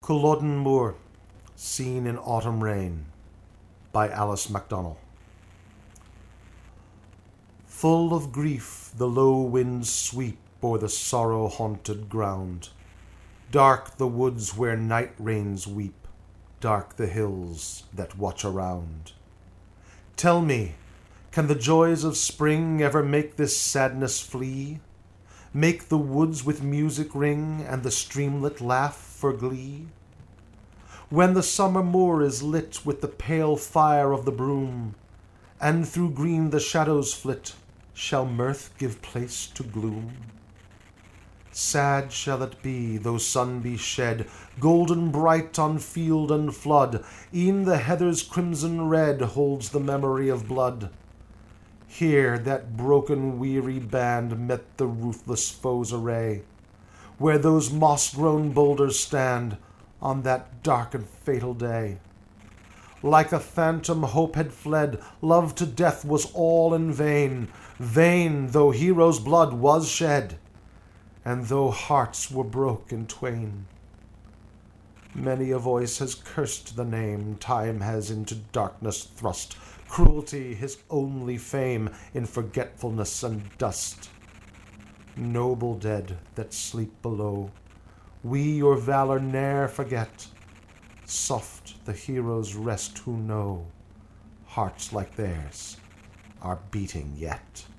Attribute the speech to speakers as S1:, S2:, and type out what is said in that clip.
S1: Culloden Moor, Seen in Autumn Rain by Alice MacDonald. Full of grief the low winds sweep o'er the sorrow-haunted ground. Dark the woods where night rains weep, dark the hills that watch around. Tell me, can the joys of spring ever make this sadness flee? Make the woods with music ring, and the streamlet laugh for glee? When the summer moor is lit with the pale fire of the broom, and through green the shadows flit, shall mirth give place to gloom? Sad shall it be, though sun be shed, golden bright on field and flood, e'en the heather's crimson red holds the memory of blood. Here that broken weary band met the ruthless foe's array, where those moss-grown boulders stand on that dark and fatal day. Like a phantom hope had fled, love to death was all in vain, vain though heroes' blood was shed, and though hearts were broke in twain. Many a voice has cursed the name time has into darkness thrust, cruelty his only fame in forgetfulness and dust. Noble dead that sleep below, we your valor ne'er forget. Soft the heroes rest who know hearts like theirs are beating yet.